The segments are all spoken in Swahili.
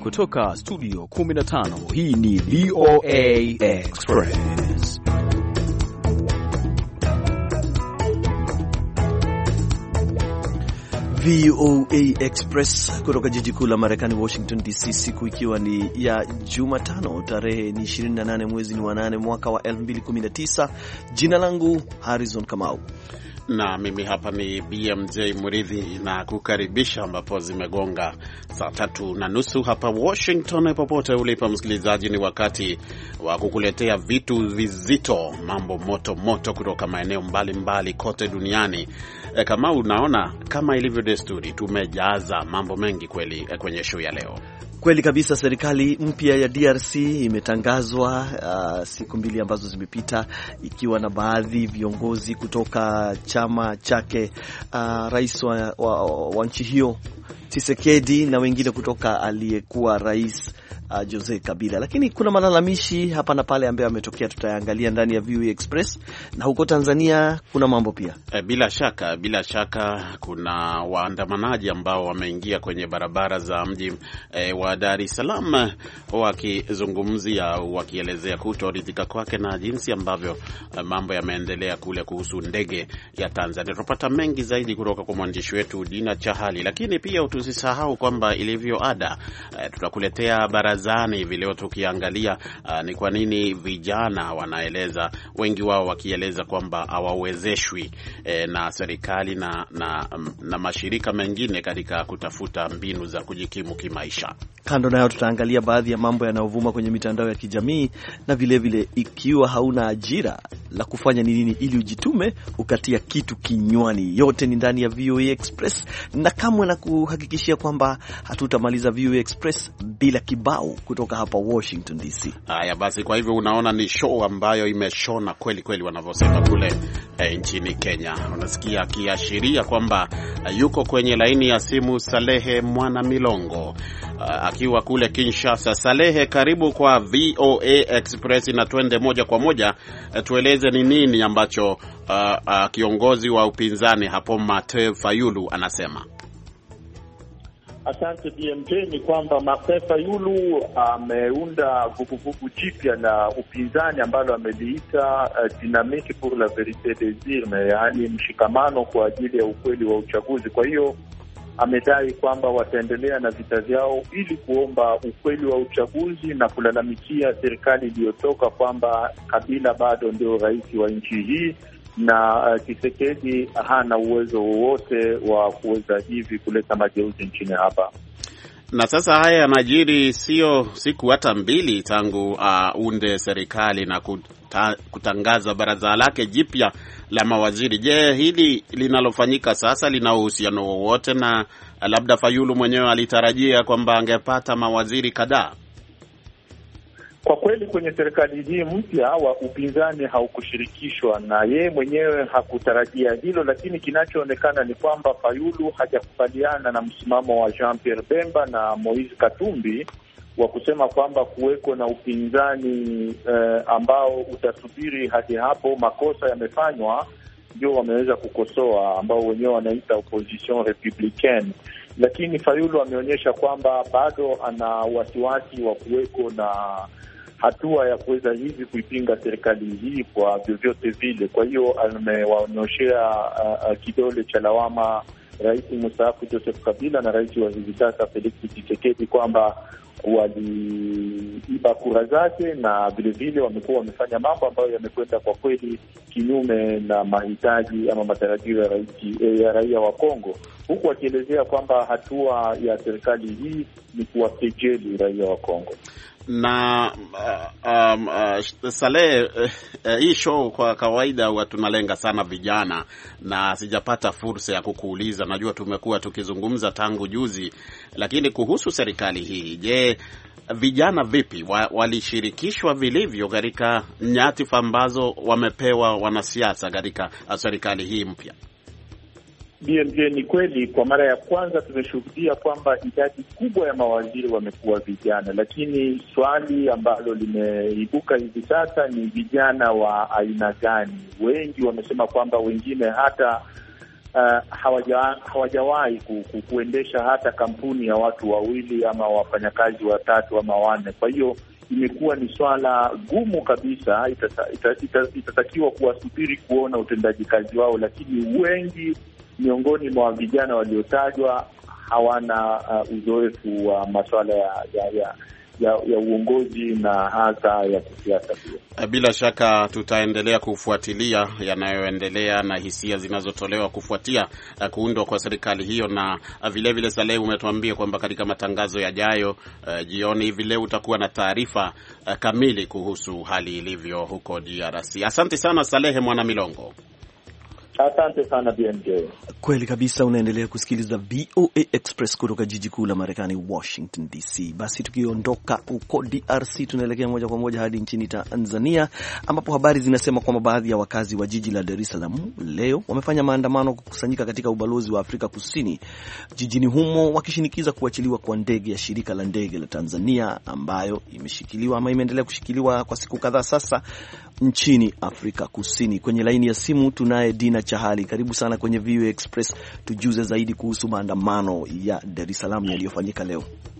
kutoka studio 15, hii ni VOA Express. VOA Express kutoka jiji kuu la Marekani, Washington DC, siku ikiwa ni ya Jumatano, tarehe ni 28 mwezi wa 8 mwaka wa 2019. Jina langu Harrison Kamau na mimi hapa ni BMJ Muridhi na kukaribisha, ambapo zimegonga saa 3:30 hapa Washington. Popote ulipo msikilizaji, ni wakati wa kukuletea vitu vizito, mambo moto moto kutoka maeneo mbalimbali kote duniani. Kama unaona, kama ilivyo desturi, tumejaza mambo mengi kweli kwenye show ya leo. Kweli kabisa. Serikali mpya ya DRC imetangazwa siku mbili ambazo zimepita, ikiwa na baadhi viongozi kutoka chama chake rais wa nchi hiyo Tshisekedi, na wengine kutoka aliyekuwa rais Jose Kabila. Lakini kuna malalamishi hapa na pale ambayo yametokea, tutayaangalia ndani ya VOA Express. Na huko Tanzania kuna mambo pia. Bila shaka kuna waandamanaji ambao wameingia kwenye barabara za mji wa Dar es Salaam, wakizungumzia, wakielezea kutoridhika kwake na jinsi ambavyo mambo yameendelea kule kuhusu ndege ya Tanzania. Tutapata mengi zaidi kutoka kwa mwandishi wetu Dina Chahali, lakini pia tusisahau kwamba ilivyo ada, tutakuletea barazani hivi leo, tukiangalia ni kwa nini vijana wanaeleza, wengi wao wakieleza kwamba hawawezeshwi na serikali na mashirika mengine katika kutafuta mbinu za kujikimu kimaisha. Kando nayo tutaangalia baadhi ya mambo yanayovuma kwenye mitandao ya kijamii, na vile vile ikiwa hauna ajira la kufanya ni nini ili ujitume ukatia kitu kinywani. Yote ni ndani ya VOA Express, na kamwe na kuhakikishia kwamba hatutamaliza VOA Express bila kibao kutoka hapa Washington DC. Haya basi, kwa hivyo unaona ni show ambayo imeshona kweli kweli, wanavyosema kule nchini Kenya. Unasikia akiashiria kwamba yuko kwenye laini ya simu Salehe Mwana Milongo akiwa kule Kinshasa. Salehe, karibu kwa VOA Express, na twende moja kwa moja, tueleze ni nini ambacho kiongozi wa upinzani hapo Martin Fayulu anasema. Asante BMJ. Ni kwamba Martin Fayulu ameunda vuguvugu jipya la upinzani ambalo ameliita Dynamique pour la Vérité des Urnes, yaani mshikamano kwa ajili ya ukweli wa uchaguzi. Kwa hiyo amedai kwamba wataendelea na vita vyao ili kuomba ukweli wa uchaguzi na kulalamikia serikali iliyotoka kwamba Kabila bado ndio rais wa nchi hii, na Tshisekedi hana uwezo wowote wa kuweza hivi kuleta mageuzi nchini hapa. Na sasa haya yanajiri sio siku hata mbili tangu unde serikali na kutangaza baraza lake jipya la mawaziri. Je, hili linalofanyika sasa lina uhusiano wowote na labda Fayulu mwenyewe alitarajia kwamba angepata mawaziri kadhaa? Kwa kweli kwenye serikali hii mpya wa upinzani haukushirikishwa, na yeye mwenyewe hakutarajia hilo, lakini kinachoonekana ni kwamba Fayulu hajakubaliana na msimamo wa Jean-Pierre Bemba na Moise Katumbi wa kusema kwamba kuweko na upinzani ambao utasubiri hadi hapo makosa yamefanywa ndio wameweza kukosoa, ambao wenyewe wanaita opposition républicaine. Lakini Fayulu ameonyesha kwamba bado ana wasiwasi wa kuweko na hatua ya kuweza hivi kuipinga serikali hii kwa vyovyote vile. Kwa hiyo amewaonyoshea kidole cha lawama rais mstaafu Joseph Kabila na rais wa hivi sasa Felix Tshisekedi kwamba waliiba kura zake, na vile vile wamekuwa wamefanya mambo ambayo yamekwenda kwa kweli kinyume na mahitaji ama matarajio ya raia wa Kongo, huku akielezea kwamba hatua ya serikali hii ni kuwakejeli raia wa Kongo. Na Saleh, hii show kwa kawaida huwa tunalenga sana vijana, na sijapata fursa ya kukuuliza, najua tumekuwa tukizungumza tangu juzi, lakini kuhusu serikali hii, je, vijana vipi walishirikishwa vilivyo katika nyadhifa ambazo wamepewa wanasiasa katika serikali hii mpya? BMJ, ni kweli kwa mara ya kwanza tumeshuhudia kwamba idadi kubwa ya mawaziri wamekuwa vijana, lakini swali ambalo limeibuka hivi sasa ni vijana wa aina gani? Wengi wamesema kwamba wengine hata hawajawahi kuendesha hata kampuni ya watu wawili ama wafanyakazi watatu ama wanne. Kwa hiyo imekuwa ni swala gumu kabisa. Itatakiwa kuwasubiri kuona utendaji kazi wao, lakini wengi miongoni mwa vijana waliotajwa hawana uzoefu wa masuala ya uongozi na hasa ya kisiasa pia. Bila shaka tutaendelea kufuatilia yanayoendelea na hisia zinazotolewa kufuatia kuundwa kwa serikali hiyo, na vile Saleh umetuambia kwamba katika matangazo yajayo jioni hivi leo utakuwa na taarifa kamili kuhusu hali ilivyo huko DRC. Asante sana Saleh Mwana Milongo. Asante sana BMJ. Kweli kabisa, unaendelea kusikiliza VOA Express kutoka jiji kuu la Marekani, Washington DC. Basi tukiondoka huko DRC tunaelekea moja kwa moja hadi nchini Tanzania, ambapo habari zinasema kwamba baadhi ya wakazi wa jiji la Dar es Salaam leo wamefanya maandamano kukusanyika katika ubalozi wa Afrika Kusini jijini humo, wakishinikiza kuachiliwa kwa ndege ya shirika la ndege la Tanzania ambayo imeshikiliwa ama imeendelea kushikiliwa kwa siku kadhaa sasa nchini Afrika Kusini. Kwenye laini ya simu tunaye Dina Chahali. Karibu sana kwenye VOA Express, tujuze zaidi kuhusu maandamano ya Dar es Salaam yaliyofanyika leo.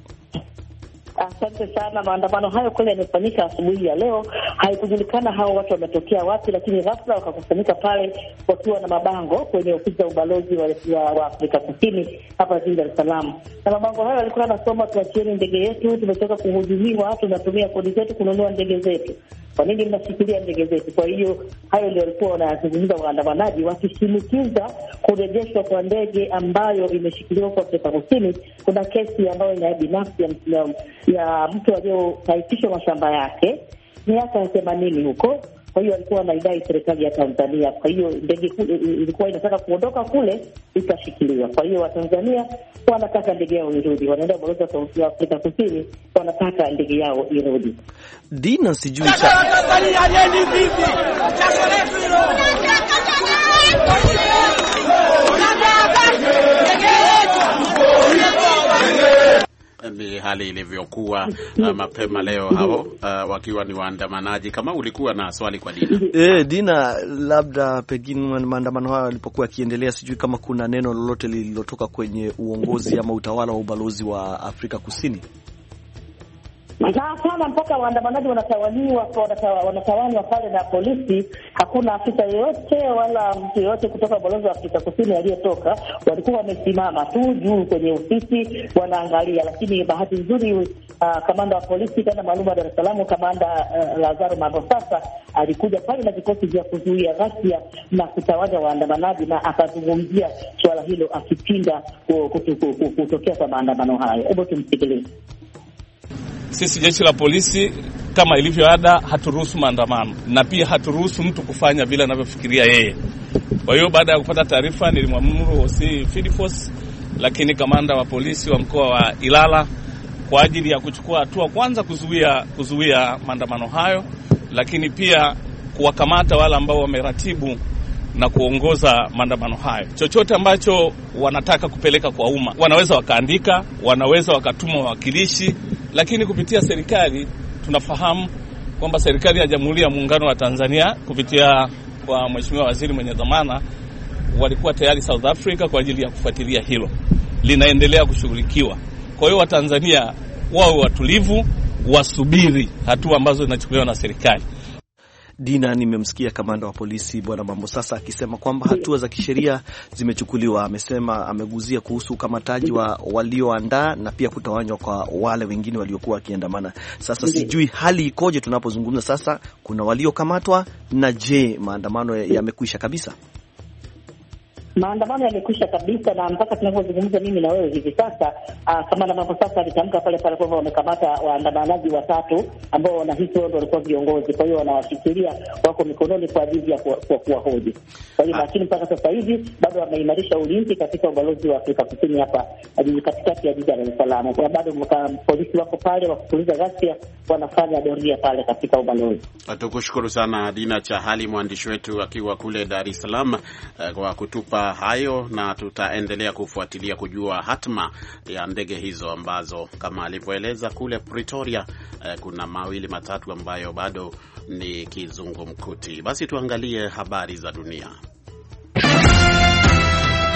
Asante sana. Maandamano hayo kweli yamefanyika asubuhi ya leo. Haikujulikana hao watu wametokea wapi, lakini ghafla wakakusanyika pale wakiwa na mabango kwenye ofisi ya ubalozi wa Afrika Kusini hapa jijini Dar es Salaam. Na mabango hayo yalikuwa yanasoma, tuachieni ndege yetu, tumetoka kuhujumiwa, tunatumia kodi zetu kununua ndege zetu. Kwa nini mnashikilia ndege zetu? Kwa hiyo hayo ndio walikuwa wanazungumza waandamanaji, wakishinikiza kurejeshwa kwa ndege ambayo imeshikiliwa kwa Afrika Kusini. Kuna kesi ambayo ina binafsi ya mtu aliyotaifishwa mashamba yake miaka ya 80 huko. Kwa hiyo walikuwa wanaidai serikali ya Tanzania. Kwa hiyo ndege ilikuwa inataka kuondoka kule, ikashikiliwa. Kwa hiyo Watanzania wanataka ndege yao irudi. Wanaenda ubalozi wa Afrika Kusini, wanataka ndege yao irudi. Dina, sijui ni hali ilivyokuwa mapema leo hao wakiwa ni waandamanaji. Kama ulikuwa na swali kwa Dina. Dina, labda pengine maandamano hayo yalipokuwa yakiendelea, sijui kama kuna neno lolote lililotoka kwenye uongozi ama utawala wa ubalozi wa Afrika Kusini. Sana mpaka waandamanaji wanatawanywa pale na polisi. Hakuna afisa yeyote wala mtu yeyote kutoka ubalozi wa Afrika Kusini aliyetoka. Walikuwa wamesimama tu juu kwenye ofisi wanaangalia, lakini bahati nzuri kamanda wa polisi tena maalum wa Dar es Salaam, kamanda Lazaro Mabosasa, alikuja pale na vikosi vya kuzuia ghasia na kutawanya waandamanaji, na akazungumzia swala hilo akipinga kutokea kwa maandamano hayo. Hebu tumsikilize. Sisi jeshi la polisi kama ilivyo ada haturuhusu maandamano, na pia haturuhusu mtu kufanya vile anavyofikiria yeye. Kwa hiyo baada ya kupata taarifa nilimwamuru OC Field Force, lakini kamanda wa polisi wa mkoa wa Ilala kwa ajili ya kuchukua hatua kwanza kuzuia maandamano hayo, lakini pia kuwakamata wale ambao wameratibu na kuongoza maandamano hayo. Chochote ambacho wanataka kupeleka kwa umma, wanaweza wakaandika, wanaweza wakatuma wawakilishi, lakini kupitia serikali tunafahamu kwamba serikali ya Jamhuri ya Muungano wa Tanzania kupitia kwa Mheshimiwa Waziri mwenye dhamana walikuwa tayari South Africa kwa ajili ya kufuatilia hilo. Linaendelea kushughulikiwa. Kwa hiyo Watanzania wao watulivu, wasubiri hatua ambazo zinachukuliwa na serikali. Dina, nimemsikia kamanda wa polisi Bwana Mambosasa akisema kwamba hatua za kisheria zimechukuliwa. Amesema ameguzia kuhusu ukamataji wa walioandaa na pia kutawanywa kwa wale wengine waliokuwa wakiandamana. Sasa sijui hali ikoje tunapozungumza sasa, kuna waliokamatwa na je, maandamano yamekwisha kabisa? Maandamano yamekwisha kabisa, na mpaka tunapozungumza mimi na wewe hivi sasa, kama na mambo sasa alitamka pale kwamba wamekamata waandamanaji 3 ambao wanahisi wao walikuwa viongozi. Kwa hiyo wanawashikilia, wako mikononi kwa ajili ya kuwahoji. Kwa hiyo lakini mpaka sasa hivi bado wameimarisha ulinzi katika ubalozi wa Afrika Kusini hapa katikati ya jiji la Dar es Salaam. Kwa bado polisi wako pale wakutuliza ghasia, wanafanya doria pale katika ubalozi. Tukushukuru sana Dina Chahali, mwandishi wetu akiwa kule Dar es Salaam, kwa kutupa hayo, na tutaendelea kufuatilia kujua hatma ya ndege hizo ambazo kama alivyoeleza kule Pretoria kuna 2-3 ambayo bado ni kizungumkuti. Basi tuangalie habari za dunia.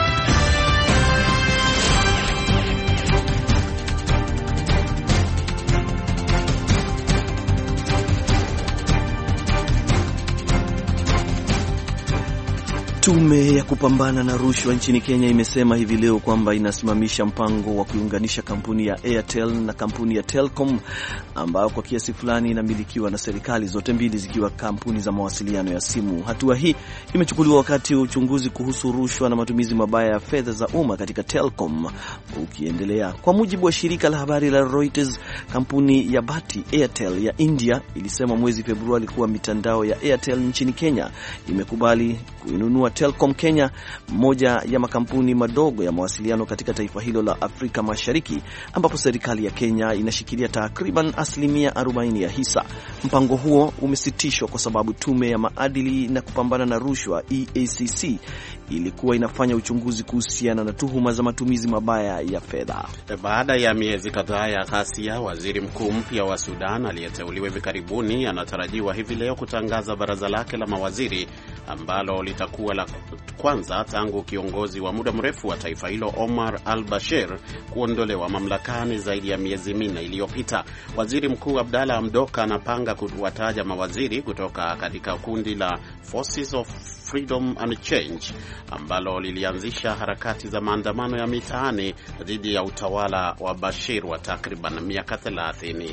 Tume ya kupambana na rushwa nchini Kenya imesema hivi leo kwamba inasimamisha mpango wa kuunganisha kampuni ya Airtel na kampuni ya Telcom ambayo kwa kiasi fulani inamilikiwa na serikali, zote mbili zikiwa kampuni za mawasiliano ya simu. Hatua hii imechukuliwa wakati wa uchunguzi kuhusu rushwa na matumizi mabaya ya fedha za umma katika Telcom ukiendelea. Kwa mujibu wa shirika la habari la Reuters, kampuni ya Bharti Airtel ya India ilisema mwezi Februari kuwa mitandao ya Airtel nchini Kenya imekubali kuinunua Telcom Kenya, moja ya makampuni madogo ya mawasiliano katika taifa hilo la Afrika Mashariki, ambapo serikali ya Kenya inashikilia takriban 40% ya hisa. Mpango huo umesitishwa kwa sababu tume ya maadili na kupambana na rushwa EACC ilikuwa inafanya uchunguzi kuhusiana na tuhuma za matumizi mabaya ya fedha. Baada ya miezi kadhaa ya ghasia, waziri mkuu mpya wa Sudan aliyeteuliwa hivi karibuni anatarajiwa hivi leo kutangaza baraza lake la mawaziri ambalo litakuwa la kwanza tangu kiongozi wa muda mrefu wa taifa hilo Omar al-Bashir kuondolewa mamlakani zaidi ya miezi 4 iliyopita. Waziri Mkuu Abdalla Hamdok anapanga kuwataja mawaziri kutoka katika kundi la Forces of Freedom and Change ambalo lilianzisha harakati za maandamano ya mitaani dhidi ya utawala wa Bashir wa takriban miaka 30.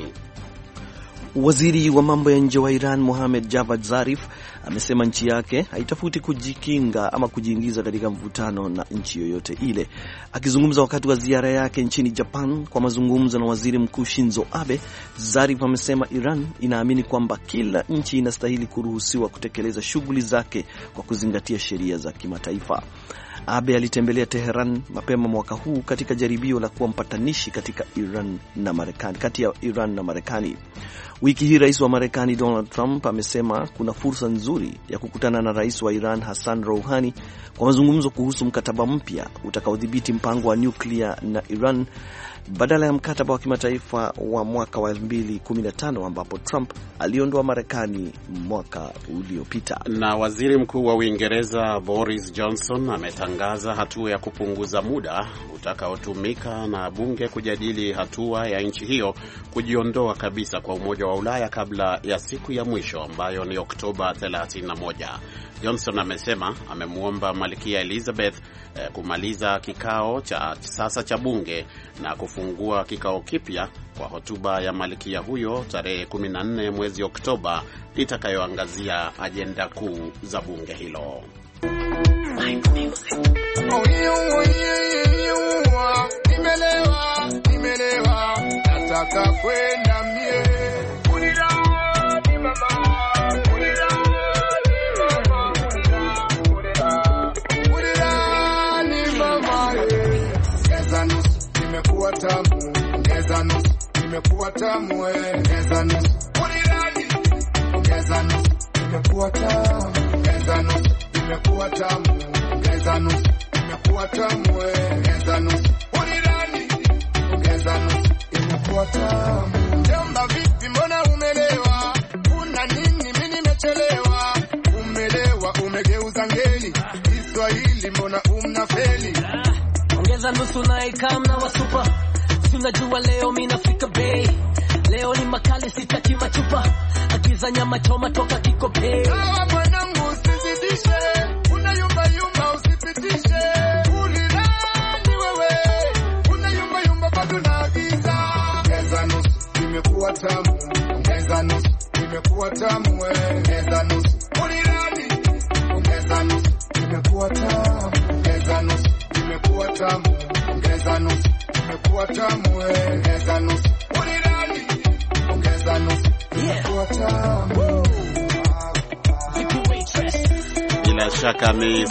Waziri wa mambo ya nje wa Iran Mohammad Javad Zarif amesema nchi yake haitafuti kujikinga ama kujiingiza katika mvutano na nchi yoyote ile. Akizungumza wakati wa ziara yake nchini Japan kwa mazungumzo na waziri mkuu Shinzo Abe, Zarif amesema Iran inaamini kwamba kila nchi inastahili kuruhusiwa kutekeleza shughuli zake kwa kuzingatia sheria za kimataifa. Abe alitembelea Teheran mapema mwaka huu katika jaribio la kuwa mpatanishi katika kati ya Iran na Marekani. Wiki hii rais wa Marekani Donald Trump amesema kuna fursa nzuri ya kukutana na rais wa Iran Hassan Rouhani kwa mazungumzo kuhusu mkataba mpya utakaodhibiti mpango wa nyuklia na Iran badala ya mkataba wa kimataifa wa mwaka wa 2015 ambapo Trump aliondoa Marekani mwaka uliopita. Na waziri mkuu wa Uingereza Boris Johnson ametangaza hatua ya kupunguza muda utakaotumika na bunge kujadili hatua ya nchi hiyo kujiondoa kabisa kwa Umoja wa Ulaya kabla ya siku ya mwisho ambayo ni Oktoba 31. Johnson amesema amemuomba Malkia Elizabeth kumaliza kikao cha sasa cha bunge na kufungua kikao kipya kwa hotuba ya malkia huyo tarehe 14 mwezi Oktoba itakayoangazia ajenda kuu za bunge hilo. Nimelewa, nataka kwenda mie. Nimekuwa tamu, ongeza nusu. Nimekuwa tamu, ongeza nusu. Ongeza nusu. Nimekuwa tamu, ongeza nusu. Nimekuwa tamu, ongeza nusu. Nimekuwa tamu, ongeza nusu. Ongeza nusu. Nimekuwa tamu. Jamba vipi, mbona umelewa? Una nini, mimi nimechelewa? Umelewa, umegeuza ngeli. Kiswahili mbona umnafeli? Ongeza nusu na ikam na wasupa. Unajua leo mimi nafika bei. Leo ni makali sitaki machupa. Akiza nyama choma toka kikope. Sawa mwanangu usizidishe. Unayumba yumba usipitishe. Ulilani wewe. Unayumba yumba bado naagiza. Ongeza nusu. Nimekuwa tamu. Ongeza nusu. Nimekuwa tamu. Ongeza nusu. Ulilani. Ongeza nusu. Nimekuwa tamu. Ongeza nusu. Nimekuwa tamu, ongeza nusu. Nimekuwa tamu, ongeza nusu. Ulilani, ongeza nusu. Nimekuwa tamu. Bila shaka ni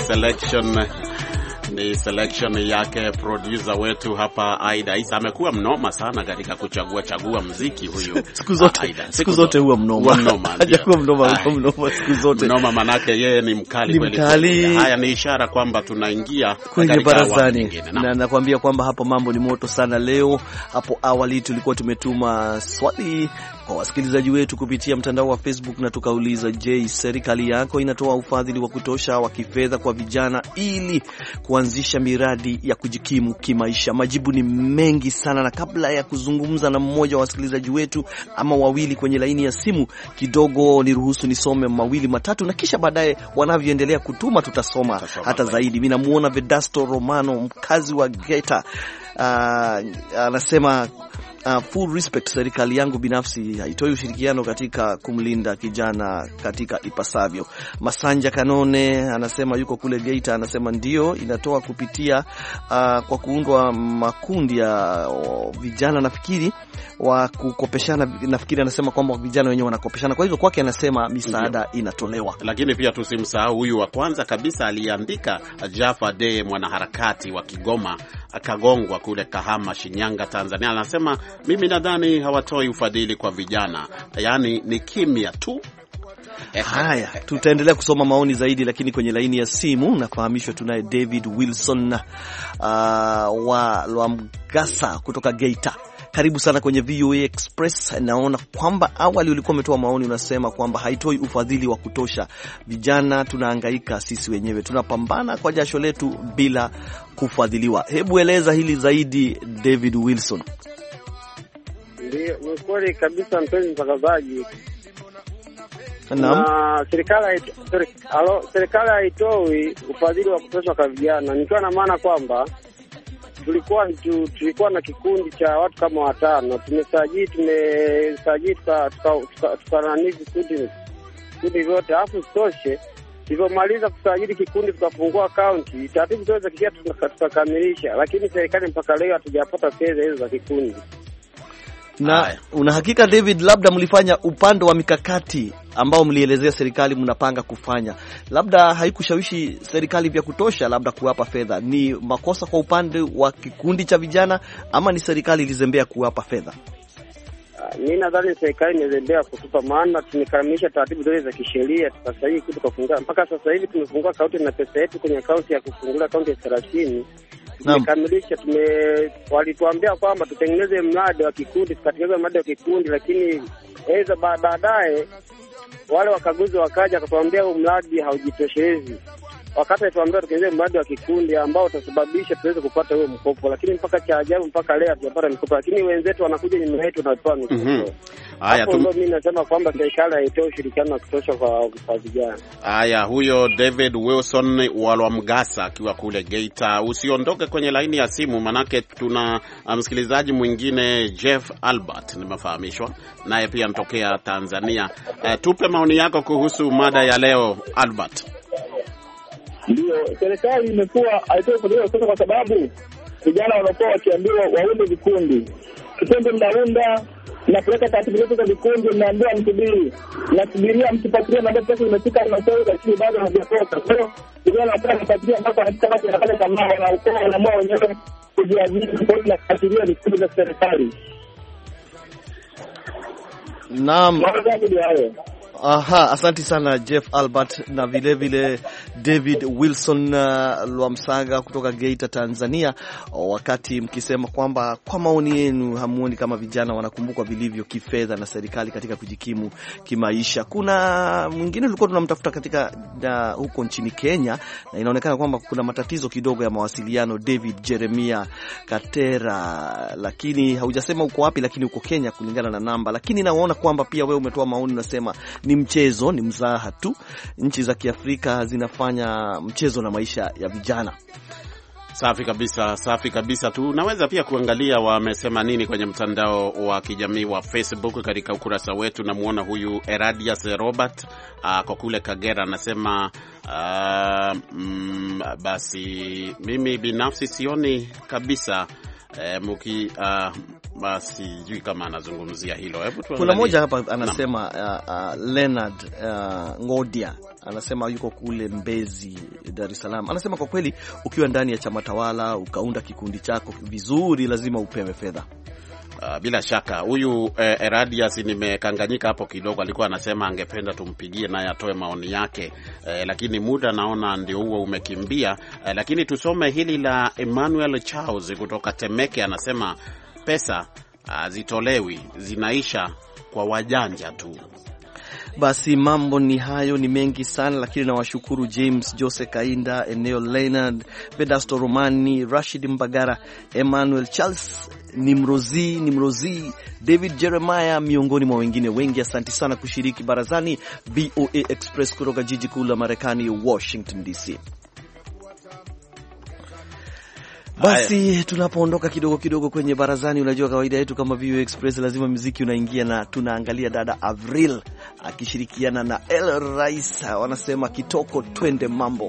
selection yake producer wetu hapa Aida Isa. Amekuwa mnoma sana katika chagua muziki huyu. Siku zote huwa mnoma. Hajakuwa mnoma siku zote. Mnoma manake yeye ni mkali kweli. Haya ni ishara kwamba tunaingia kwenye barazani. Na nakwambia kwamba hapo mambo ni moto sana leo. Hapo awali tulikuwa tumetuma swali kwa wasikilizaji wetu kupitia mtandao wa Facebook na tukauliza, je, serikali yako inatoa ufadhili wa kutosha wa kifedha kwa vijana ili kuanzisha miradi ya kujikimu kimaisha? Majibu ni mengi sana, na kabla ya kuzungumza na mmoja wa wasikilizaji wetu ama wawili kwenye laini ya simu, kidogo niruhusu nisome mawili matatu, na kisha baadaye wanavyoendelea kutuma tutasoma hata zaidi. Mimi namuona Vedasto Romano, mkazi wa Geita, anasema full respect, serikali yangu binafsi haitoi ushirikiano katika kumlinda kijana katika ipasavyo. Masanja Kanone anasema yuko kule Geita, anasema ndio inatoa kupitia kwa kuundwa makundi ya vijana, nafikiri wa kukopeshana. Nafikiri anasema kwamba vijana wenyewe wanakopeshana, kwa hivyo kwake anasema misaada inatolewa. Lakini pia tusimsahau huyu wa kwanza kabisa aliandika, Jaffa De, mwanaharakati wa Kigoma, akagongwa kule Kahama, Shinyanga, Tanzania. Anasema mimi nadhani hawatoi ufadhili kwa vijana, yaani ni kimya tu. Haya, tutaendelea kusoma maoni zaidi, lakini kwenye laini ya simu nafahamishwa tunaye David Wilson wa Lwamgasa kutoka Geita. Karibu sana kwenye VOA Express. Naona kwamba awali ulikuwa umetoa maoni, unasema kwamba haitoi ufadhili wa kutosha. Vijana tunahangaika sisi wenyewe, tunapambana kwa jasho letu bila kufadhiliwa. Hebu eleza hili zaidi, David Wilson. Ndio, ni kweli kabisa mpenzi mtangazaji. Naam. Serikali haitoi ufadhili wa kutosha kwa vijana. Nikiwa na maana kwamba tulikuwa na kikundi cha watu kama 5, tumesajili tukanani vikundi vyote, alafu sitoshe tulivyomaliza kusajili kikundi tukafungua akaunti, taratibu zote kisha tukakamilisha, lakini serikali mpaka leo hatujapata fedha hizo za kikundi. Na una hakika David, labda mlifanya upande wa mikakati ambao mlielezea serikali mnapanga kufanya, labda haikushawishi serikali vya kutosha labda kuwapa fedha? Ni makosa kwa upande wa kikundi cha vijana ama ni serikali ilizembea kuwapa fedha? Mimi nadhani serikali imezembea kutupa, maana tumekamilisha taratibu zote za kisheria, tukasajili kitu kufungua. Mpaka sasa hivi tumefungua akaunti na pesa yetu kwenye akaunti ya kufungulia akaunti ya 30. Tumekamilisha, walituambia kwamba tutengeneze mradi wa kikundi, tukatengeneza mradi wa kikundi, lakini baadaye wale wakaguzi wakaja wakatuambia huu mradi haujitoshelezi. Wakati tuambia tutengeneze mradi wa kikundi ambao utasababisha tuweze kupata huo mkopo, lakini mpaka cha ajabu mpaka leo hatujapata mkopo, lakini wenzetu wanakuja nyuma yetu na kutoa mikopo. Haya, mimi nasema kwamba serikali haitoi ushirikiano wa kutosha kwa vijana. Haya, huyo David Wilson wa Lwamgasa akiwa kule Geita. Usiondoke kwenye laini ya simu, manake tuna msikilizaji mwingine, Jeff Albert, nimefahamishwa naye pia anatokea Tanzania. Tupe maoni yako kuhusu mada ya leo, Albert. Ndio, serikali imekuwa haitoi kudai sasa, kwa sababu vijana wanakuwa wakiambiwa waunde vikundi. Kikundi mnaunda, mnapeleka taratibu zote za vikundi, mnaambiwa msubiri. Nasubiria mkifuatilia mambo pesa imefika na sasa, lakini bado hajatoka. Kwa hiyo vijana wanafuatilia mpaka wanafika watu wanapata kama wanaamua wenyewe kujiajiri kwa na kufuatilia vikundi vya serikali. Naam. Aha, asante sana Jeff Albert na vile David Wilson Lwamsaga kutoka Geita, Tanzania. Wakati mkisema kwamba kwa maoni yenu hamuoni kama vijana wanakumbukwa vilivyo kifedha na serikali katika kujikimu kimaisha. Kuna mwingine tulikuwa tunamtafuta katika huko nchini Kenya, na inaonekana kwamba kuna matatizo kidogo ya mawasiliano, David Jeremia Katera, lakini haujasema uko wapi, lakini uko Kenya kulingana na namba. Lakini naona kwamba pia wewe umetoa maoni, unasema ni mchezo, ni mzaha tu. Nchi za Kiafrika zinafanya mchezo na maisha ya vijana. Safi kabisa, safi kabisa. Tunaweza pia kuangalia wamesema nini kwenye mtandao wa kijamii wa Facebook katika ukurasa wetu. Namuona huyu Eradius Robert kwa kule Kagera, anasema basi mimi binafsi sioni kabisa basi sijui kama anazungumzia hilo. Hebu tuangalie. Kuna moja hapa anasema Leonard Ngodia anasema yuko kule Mbezi, Dar es Salaam. Anasema kwa kweli ukiwa ndani ya chama tawala ukaunda kikundi chako vizuri lazima upewe fedha. Bila shaka huyu Eradius, nimekanganyika hapo kidogo, alikuwa anasema angependa tumpigie naye atoe maoni yake, lakini muda naona ndio huo umekimbia. Lakini tusome hili la Emmanuel Charles kutoka Temeke, anasema pesa zitolewi, zinaisha kwa wajanja tu. Basi mambo ni hayo, ni mengi sana, lakini nawashukuru James Jose Kainda, Eneo Leonard, Vedasto Romani, Rashid Mbagara, Emmanuel Charles, Nimrozi, David Jeremiah, miongoni mwa wengine wengi. Asante sana kushiriki barazani VOA Express kutoka jiji kuu la Marekani, Washington DC. Basi tunapoondoka kidogo kwenye barazani, unajua kawaida yetu kama VOA Express lazima muziki unaingia, na tunaangalia dada Avril akishirikiana na El Rais, wanasema kitoko twende mambo.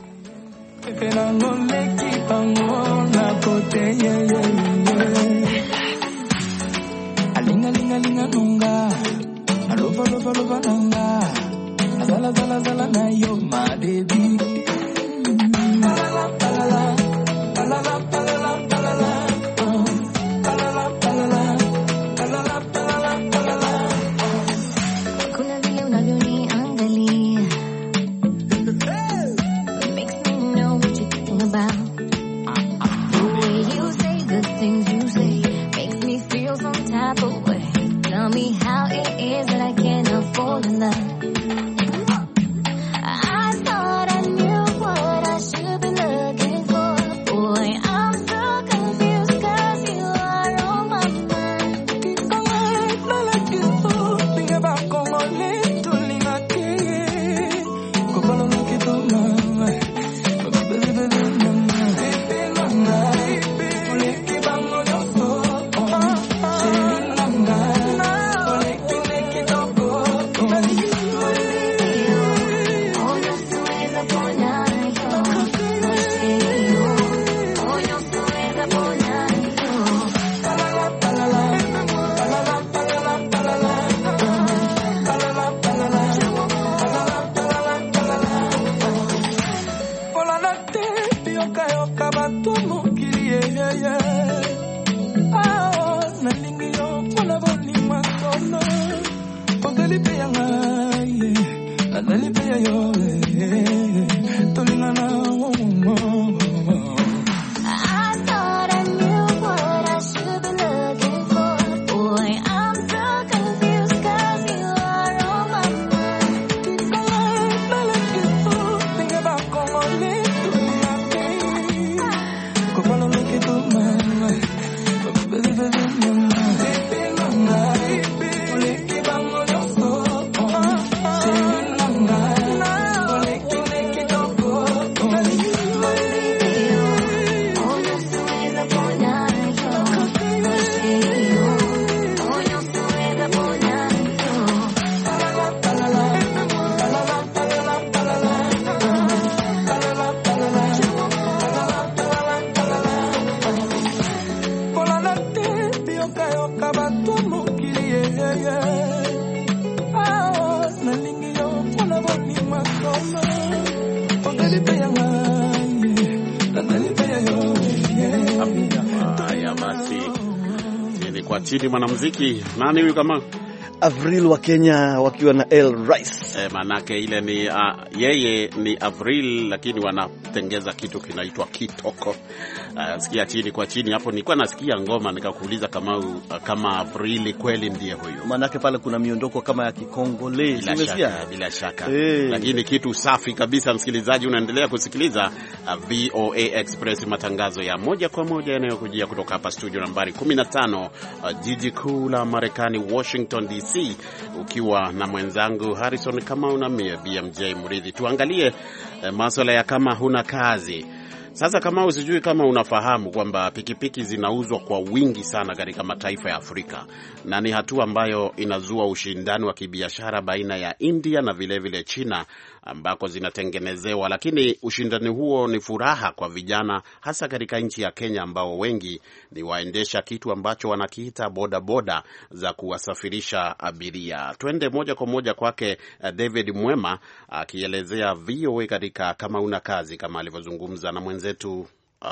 Chini mwanamuziki nani huyu kama Avril wa Kenya wakiwa na El Rais. Manake ile ni yeye ni Avril, lakini wanatengeza kitu kinaitwa kitoko. Sikia chini kwa chini hapo, nilikuwa nasikia ngoma nikakuuliza kama Avril kweli ndiye huyo. Manake pale kuna miondoko kama ya Kikongole, umesikia? Bila shaka. Lakini kitu safi kabisa. Msikilizaji, unaendelea kusikiliza VOA Express, matangazo ya moja kwa moja yanayokujia kutoka hapa studio nambari 15 jiji kuu la Marekani, Washington DC, ukiwa na mwenzangu Harrison Kamau na mimi BMJ Muridhi. Tuangalie masuala ya kama huna kazi. Sasa kama usijui kama unafahamu kwamba pikipiki zinauzwa kwa wingi sana katika mataifa ya Afrika, na ni hatua ambayo inazua ushindani wa kibiashara baina ya India na vile China ambako zinatengenezewa. Lakini ushindani huo ni furaha kwa vijana, hasa katika nchi ya Kenya ambao wengi ni waendesha kitu ambacho wanakiita bodaboda za kuwasafirisha abiria. Twende moja kwa moja kwake David Mwema akielezea VOA katika kama una kazi, kama alivyozungumza na mwenzetu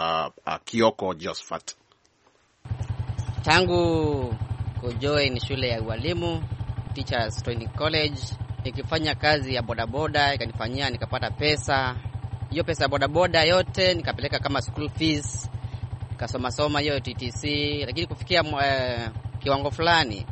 Kioko Josephat. Tangu kujoin shule ya ualimu Teachers Training College, nikifanya kazi ya bodaboda ikanifanyia nikapata pesa. Hiyo pesa ya bodaboda yote nikapeleka kama school fees, nikasoma hiyo TTC. Lakini kufikia kiwango fulani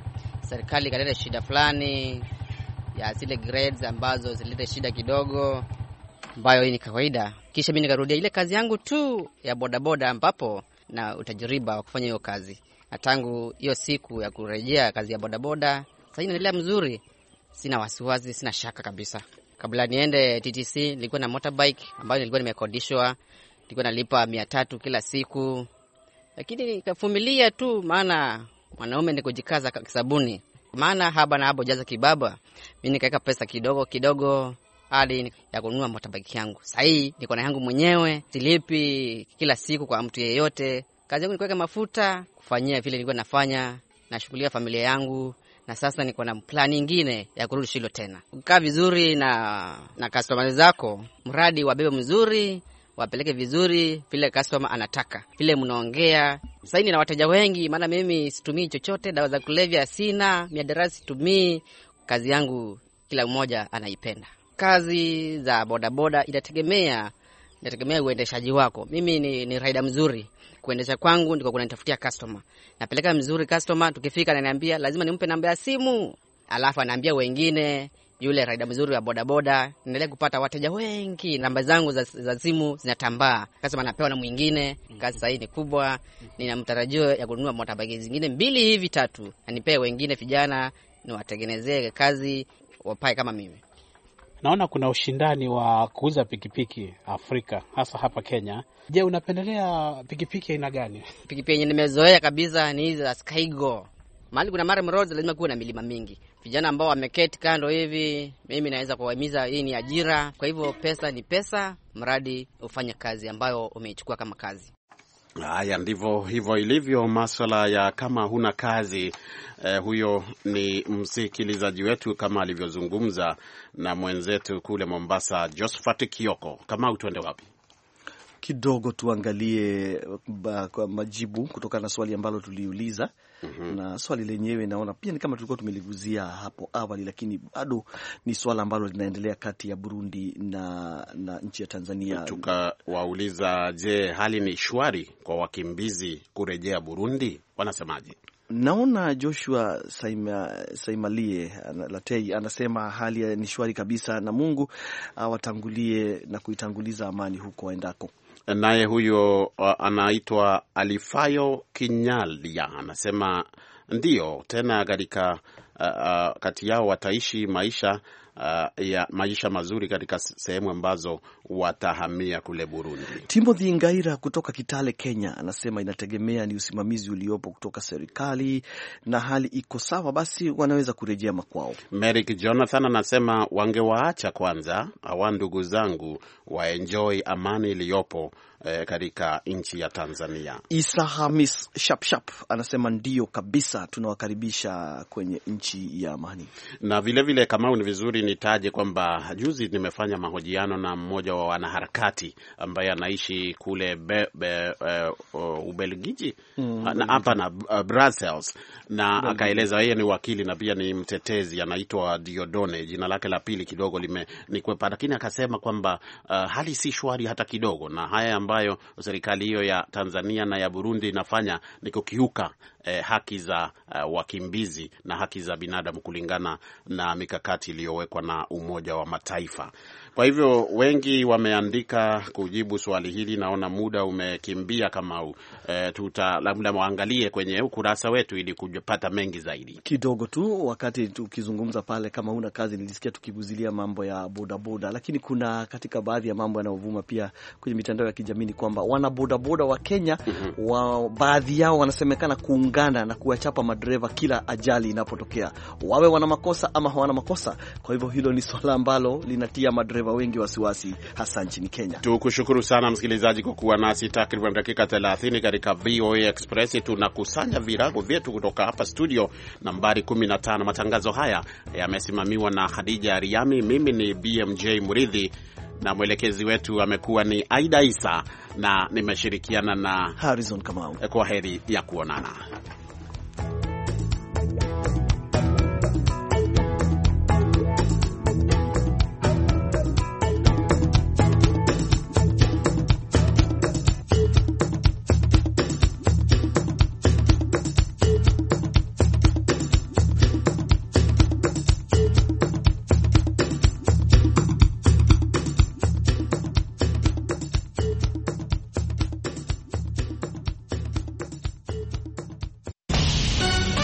serikali ikaleta shida fulani ya zile grades ambazo zilileta shida kidogo, ambayo hii ni kawaida. Kisha mimi nikarudia ile kazi yangu tu ya bodaboda, ambapo na utajiriba wa kufanya hiyo kazi. Na tangu hiyo siku ya kurejea kazi ya bodaboda, sasa inaendelea mzuri. Sina wasiwasi, sina shaka kabisa. Kabla niende TTC nilikuwa na motorbike ambayo nilikuwa nimekodishwa, nilikuwa nalipa 300 kila siku. Lakini nikavumilia tu, maana mwanaume ni kujikaza kisabuni. Maana haba na habo jaza kibaba. Mimi nikaweka pesa kidogo kidogo hadi ya kununua motorbike yangu. Sasa hii niko na yangu mwenyewe, silipi kila siku kwa mtu yeyote. Kazi yangu ni kuweka mafuta, kufanyia vile nilikuwa nafanya, nashughulikia familia yangu. Na sasa niko na plan nyingine ya kurudi Shilo tena. Ukaa vizuri na customer zako, mradi wabebe mzuri, wapeleke vizuri vile customer anataka. Vile mnaongea. Sasa nina wateja wengi, maana mimi situmii chochote, dawa za kulevya sina, miadarasi situmii. Kazi yangu kila mmoja anaipenda. Kazi za bodaboda inategemea uendeshaji wako. Mimi ni rider mzuri. Kuendesha kwangu ndiko kunanitafutia customer. Napeleka mzuri customer, tukifika ananiambia lazima nimpe namba ya simu. Alafu anaambia wengine, yule rider mzuri wa bodaboda, naendelea kupata wateja wengi, namba zangu za simu zinatambaa. Customer anapewa na mwingine. Kazi sasa ni kubwa. Nina mtarajio ya kununua motorbike zingine 2 hivi 3. Anipe wengine vijana niwatengenezee kazi wapae kama mimi. Naona kuna ushindani wa kuuza pikipiki Afrika, hasa hapa Kenya. Je, unapendelea pikipiki aina gani? Pikipiki yenye nimezoea kabisa ni hizo za Skygo. Mahali kuna Mara Road lazima kuwe na milima mingi. Vijana ambao wameketi kando hivi, mimi naweza kuwahimiza hii ni ajira. Kwa hivyo pesa ni pesa, mradi ufanye kazi ambayo umeichukua kama kazi. Haya ndivyo hivyo ilivyo masuala ya kama huna kazi. Huyo ni msikilizaji wetu kama alivyozungumza na mwenzetu kule Mombasa, Josephat Kioko. Kama utuende wapi? Kidogo tuangalie majibu kutokana na swali ambalo tuliuliza. Na swali lenyewe naona pia ni kama tulikuwa tumeliguzia hapo awali, lakini bado ni swala ambalo linaendelea kati ya Burundi na nchi ya Tanzania. Tukawauliza, je, hali ni shwari kwa wakimbizi kurejea Burundi? Wanasemaje? Naona Joshua Saimalie Latei anasema hali ni shwari kabisa na Mungu awatangulie na kuitanguliza amani huko endako. Naye huyo anaitwa Alifayo Kinyalia anasema ndio tena katika kati yao wataishi maisha mazuri katika sehemu ambazo watahamia kule Burundi. Timothy Ngaira kutoka Kitale, Kenya anasema inategemea ni usimamizi uliopo kutoka serikali, na hali iko sawa basi wanaweza kurejea makwao. Merrick Jonathan anasema wangewaacha kwanza hawa ndugu zangu waenjoy amani iliyopo katika nchi ya Tanzania. Isa Hamis Shapshap anasema ndio kabisa, tunawakaribisha kwenye nchi ya amani. Na vile kama ni vizuri nitaje kwamba juzi nimefanya mahojiano na mmoja wa wanaharakati ambaye anaishi kule Ubelgiji na hapa na Brussels, na akaeleza yeye ni wakili na pia ni mtetezi, anaitwa Diodone. Jina lake la pili kidogo nikwepa, lakini akasema kwamba hali si shwari hata kidogo, na haya ambayo serikali hiyo ya Tanzania na ya Burundi inafanya ni kukiuka haki za wakimbizi na haki za binadamu kulingana na mikakati iliyowekwa na Umoja wa Mataifa. Kwa hivyo wengi wameandika kujibu swali hili. Naona muda umekimbia, kama labda muangalie kwenye ukurasa wetu ili kupata mengi zaidi. Kidogo tu wakati tukizungumza pale kama una kazi, nilisikia tukiguzilia mambo ya bodaboda, lakini kuna katika baadhi ya mambo yanayovuma pia kwenye mitandao ya kijamii kwamba wana bodaboda wa Kenya baadhi yao wanasemekana kuungana na kuwachapa madereva kila ajali inapotokea, wawe wana makosa ama hawana makosa. Kwa hivyo hilo ni swala ambalo linatia madereva wengi wasiwasi, hasa nchini Kenya. Tukushukuru sana msikilizaji kwa kuwa nasi takriban dakika 30 katika VOA Express. Tunakusanya virago vyetu kutoka hapa studio nambari 15. Matangazo haya yamesimamiwa na Khadija Riami, mimi ni BMJ Muridhi, na mwelekezi wetu amekuwa ni Aida Isa, na nimeshirikiana na Harrison Kamau. Kwa heri ya kuonana.